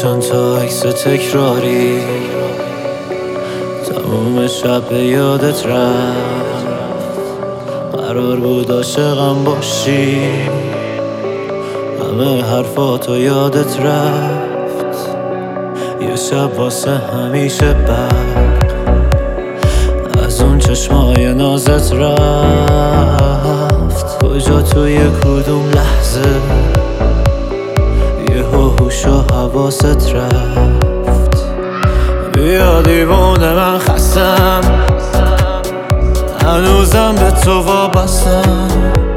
چند تا عکس تکراری تموم شب به یادت رفت. قرار بود عاشقم باشی، همه حرفاتو یادت رفت. یه شب واسه همیشه برق از اون چشمای نازت رفت. کجا توی کدوم لحظه یهو هوش و حواست رفت. بیا دیوونه من خستم، هنوزم به تو وابستم.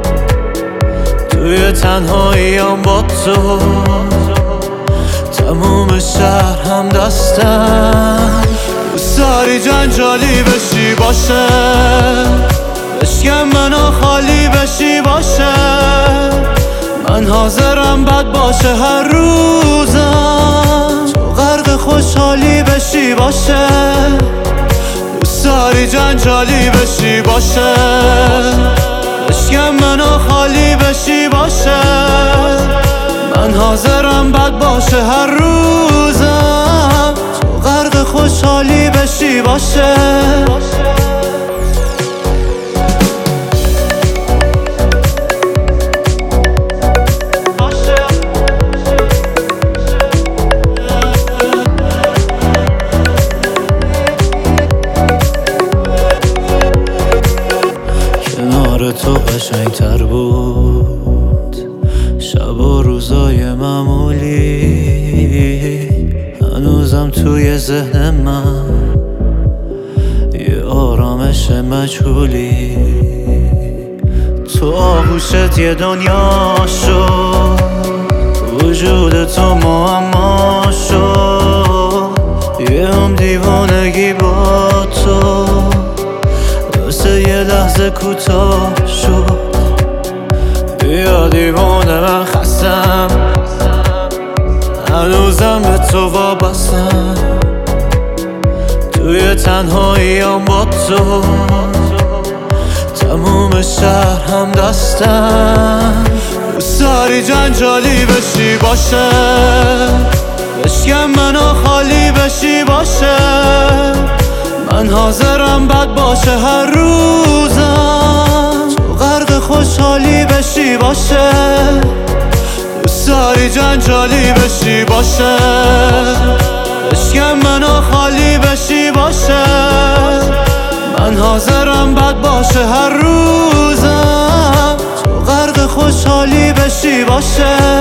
توی تنهاییم با تو تموم شهر هم دستم. دوست داری جنجالی بشی باشه، بشکم منو خالی بشی باشه. من حاضرم بد باشه هر روزم، تو غرق خوشحالی بشی باشه. دوست داری جنجالی بشی باشه، بشکم منو خالی بشی باشه. من حاضرم بد باشه هر روزم، تو غرق خوشحالی بشی باشه. کنار تو قشنگتر بود شب و روزای معمولی. هنوزم توی ذهن من یه آرامش مجهولی. تو آغوشت یه دنیا شد، وجود تو معما شد. یه هم دیوانگی با تو واسه یه لحظه کوتاه شد. بیا دیوانه من خستم، هنوزم به تو وابستم. توی تنهاییم با تو تموم شهر هم دستم. دوست داری جنجالی بشی باشه، بشکم منو خالی بشی باشه. من حاضرم بد باشه هر روزم، تو غرق خوشحالی بشی باشه. دوست داری جنجالی بشی باشه، بشکم منو خالی بشی باشه. من حاضرم بد باشه هر روزم، تو غرق خوشحالی بشی باشه.